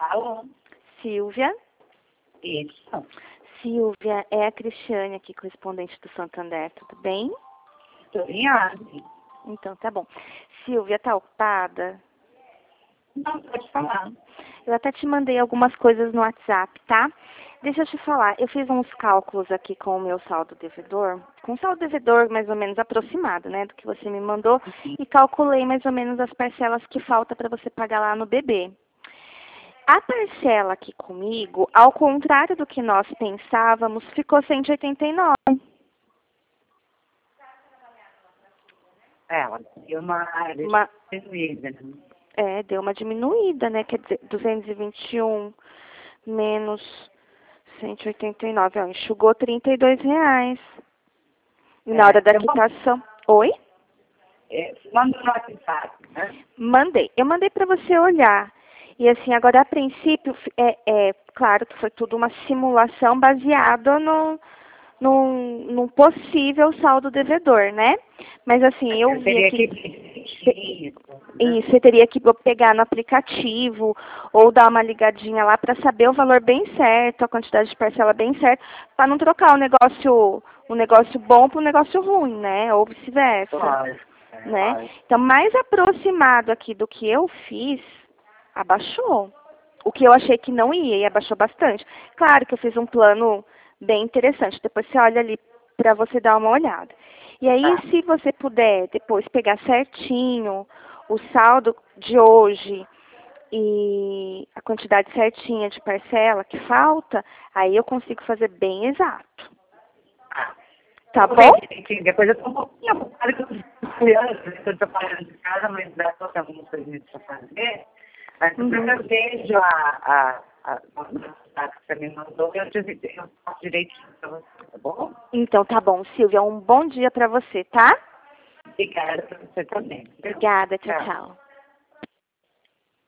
Alô? Silvia. Isso. Silvia, é a Cristiane aqui, correspondente do Santander, tudo bem? Estou em ordem. Então, tá bom. Silvia, tá ocupada? Não, pode falar. Eu até te mandei algumas coisas no WhatsApp, tá? Deixa eu te falar, eu fiz uns cálculos aqui com o meu saldo devedor, com o saldo devedor mais ou menos aproximado, né, do que você me mandou, e calculei mais ou menos as parcelas que falta para você pagar lá no BB. A parcela aqui comigo, ao contrário do que nós pensávamos, ficou 189. Ela deu uma diminuída, né? Deu uma diminuída, né? Quer dizer, 221 menos 189, ó, enxugou R$ 32. E na hora da quitação... Oi? Manda no WhatsApp, né? Mandei. Eu mandei para você olhar. E assim, agora a princípio, claro que foi tudo uma simulação baseada num possível saldo devedor, né? Mas assim, eu vi aqui... Isso, você teria que pegar no aplicativo ou dar uma ligadinha lá para saber o valor bem certo, a quantidade de parcela bem certa, para não trocar o negócio bom para um negócio ruim, né? Ou vice-versa. Claro. Né? Então, mais aproximado aqui do que eu fiz, abaixou. O que eu achei que não ia, e abaixou bastante. Claro que eu fiz um plano bem interessante. Depois você olha ali para você dar uma olhada. E aí, se você puder depois pegar certinho o saldo de hoje e a quantidade certinha de parcela que falta, aí eu consigo fazer bem exato. Tá bom? Depois eu tô um pouquinho ocupada que eu estou trabalhando de casa, mas dá só algumas coisinhas para fazer. Mas depois eu vejo a que você me mandou e eu faço direitinho para você, tá bom? Então tá bom, Silvia. Um bom dia para você, tá? Obrigada para você também. Obrigada. Tchau, tchau.